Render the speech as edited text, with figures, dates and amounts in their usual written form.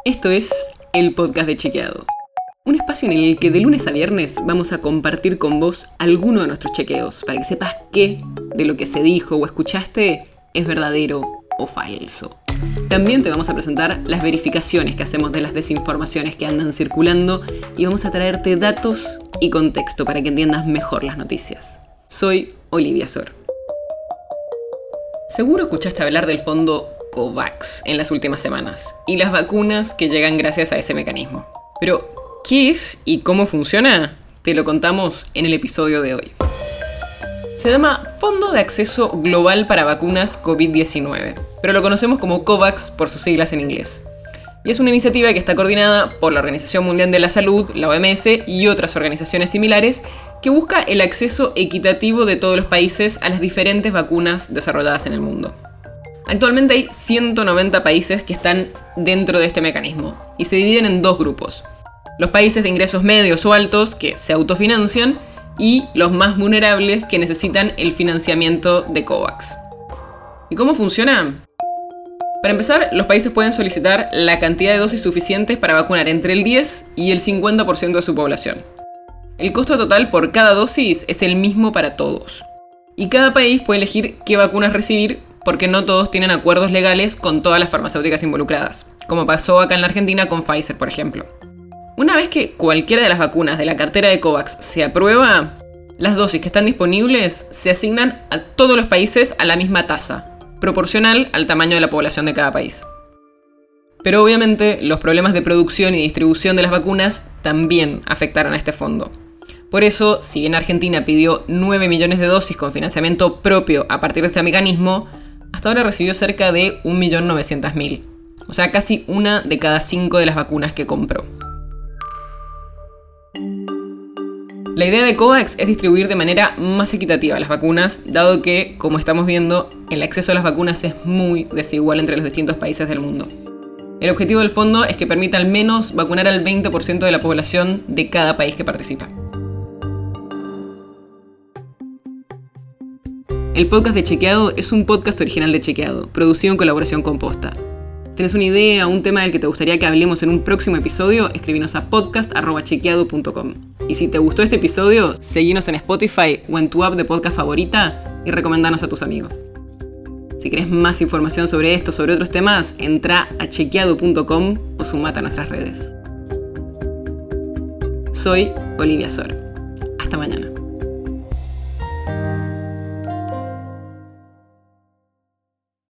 Esto es el podcast de Chequeado. Un espacio en el que de lunes a viernes vamos a compartir con vos alguno de nuestros chequeos para que sepas qué de lo que se dijo o escuchaste es verdadero o falso. También te vamos a presentar las verificaciones que hacemos de las desinformaciones que andan circulando y vamos a traerte datos y contexto para que entiendas mejor las noticias. Soy Olivia Sor. Seguro escuchaste hablar del fondo COVAX en las últimas semanas y las vacunas que llegan gracias a ese mecanismo. Pero, ¿qué es y cómo funciona? Te lo contamos en el episodio de hoy. Se llama Fondo de Acceso Global para Vacunas COVID-19, pero lo conocemos como COVAX por sus siglas en inglés. Y es una iniciativa que está coordinada por la Organización Mundial de la Salud, la OMS y otras organizaciones similares que busca el acceso equitativo de todos los países a las diferentes vacunas desarrolladas en el mundo. Actualmente hay 190 países que están dentro de este mecanismo y se dividen en dos grupos. Los países de ingresos medios o altos que se autofinancian y los más vulnerables que necesitan el financiamiento de COVAX. ¿Y cómo funciona? Para empezar, los países pueden solicitar la cantidad de dosis suficientes para vacunar entre el 10 y el 50% de su población. El costo total por cada dosis es el mismo para todos. Y cada país puede elegir qué vacunas recibir porque no todos tienen acuerdos legales con todas las farmacéuticas involucradas, como pasó acá en la Argentina con Pfizer, por ejemplo. Una vez que cualquiera de las vacunas de la cartera de COVAX se aprueba, las dosis que están disponibles se asignan a todos los países a la misma tasa, proporcional al tamaño de la población de cada país. Pero obviamente los problemas de producción y distribución de las vacunas también afectaron a este fondo. Por eso, si bien Argentina pidió 9 millones de dosis con financiamiento propio a partir de este mecanismo, hasta ahora recibió cerca de 1.900.000, o sea, casi una de cada 5 de las vacunas que compró. La idea de COVAX es distribuir de manera más equitativa las vacunas, dado que, como estamos viendo, el acceso a las vacunas es muy desigual entre los distintos países del mundo. El objetivo del fondo es que permita al menos vacunar al 20% de la población de cada país que participa. El podcast de Chequeado es un podcast original de Chequeado, producido en colaboración con Posta. Si tienes una idea o un tema del que te gustaría que hablemos en un próximo episodio, escríbenos a podcast@chequeado.com. Y si te gustó este episodio, seguinos en Spotify o en tu app de podcast favorita y recomendanos a tus amigos. Si querés más información sobre esto o sobre otros temas, entra a chequeado.com o sumate a nuestras redes. Soy Olivia Sor. Hasta mañana.